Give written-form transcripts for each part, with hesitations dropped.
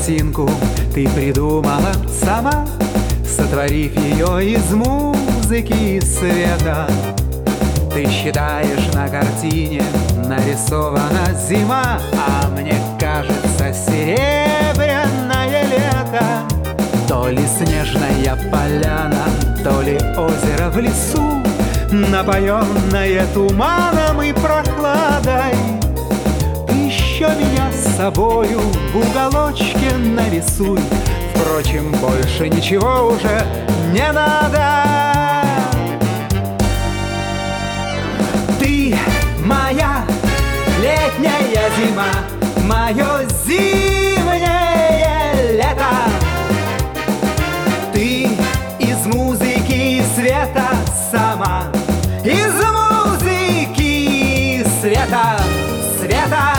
картинку ты придумала сама, сотворив ее из музыки и света. Ты считаешь, на картине нарисована зима, а мне кажется, серебряное лето. То ли снежная поляна, то ли озеро в лесу, напоенное туманом и прохладой. Ты еще меня с собою в уголочке нарисуй. Впрочем, больше ничего уже не надо. Ты моя летняя зима, мое зимнее лето. Ты из музыки и света сама, из музыки и света, света.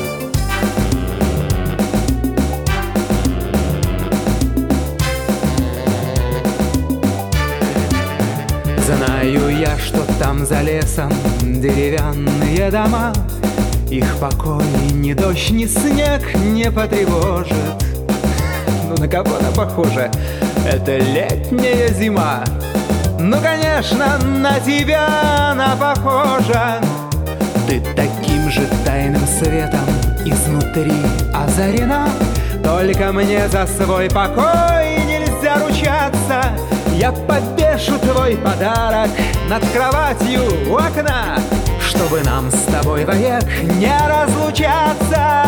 Знаю я, что там за лесом деревянные дома, их покой ни дождь, ни снег не потревожит. Ну на кого она похожа? Это летняя зима. Ну конечно, на тебя она похожа. Ты таким же тайным светом изнутри озарена. Только мне за свой покой нельзя ручаться. Я повешу твой подарок над кроватью у окна, чтобы нам с тобой вовек не разлучаться.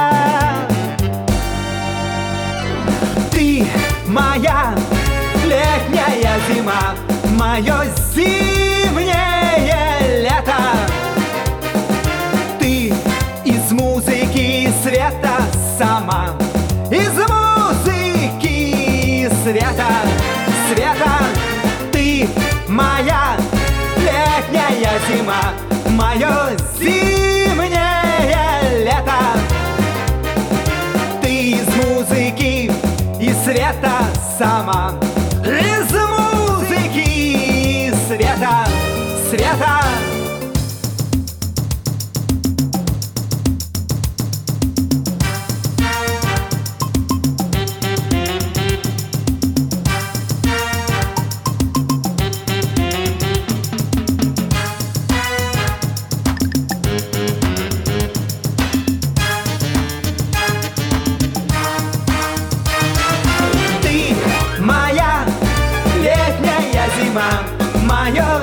Ты моя летняя зима, мое зимнее лето. Ты из музыки и света сама, из музыки и света, света. Ты моя летняя зима, мое зимнее лето. Ты из музыки и света сама, из музыки и света, света. Моя